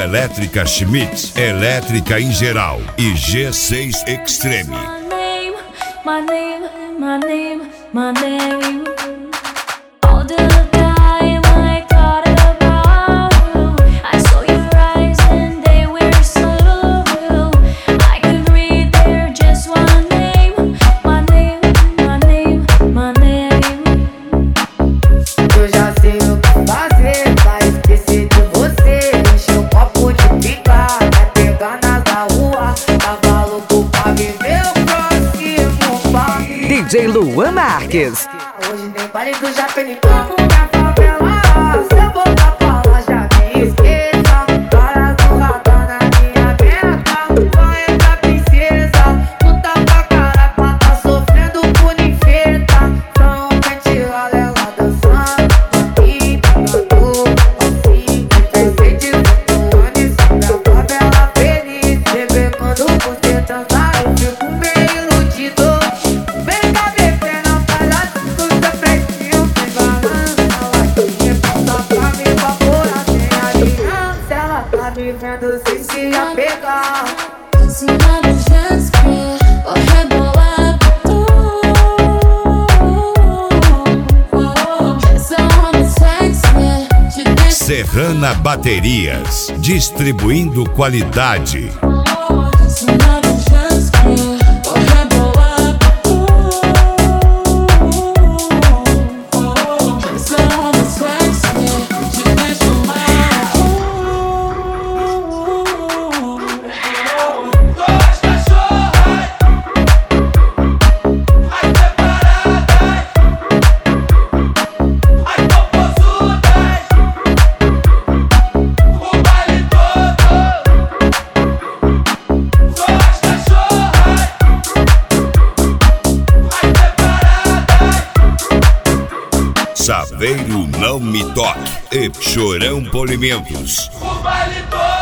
Elétrica Schmidt, elétrica em geral e G6 Extreme. My name. All the time I thought about you. I saw your eyes and they were so blue. I could read there just one name. My name. Eu já sei o que fazer pra esquecer de você. Encher o copo de pica, vai pegar na rua. Tava louco pra viver o próximo passo. DJ Luan Marques. Hoje tem baile do Japenicão. Minha favela, se eu voltar pra lá já me esqueça. Para do radar na minha meta. Vai entrar princesa, tu tá pra caraca, tá sofrendo por ninfeta. São pente ela dançando e cantando assim. Tem sede do ano, sabe a favela feliz. Bebê quando você dançar eu fico meio iludido. Vem cá beber na palhaça, tu tá pretinho, tem balança. Latinha passa pra me evaporar, tem aliança. Ela tá me vendo sem se apegar. Em cima do jet ski, vou rebolar essa onda sexy te deixa. Serrana Baterias, distribuindo qualidade. Em cima do jet ski, vou rebolar essa onda sexy te deixa mal. Duas cachorras, ai separadas, ai popozudas, o baile todo. Duas cachorras, ai separadas, Saveiro Não Me Toque e Chorão Polimentos. o baile todo.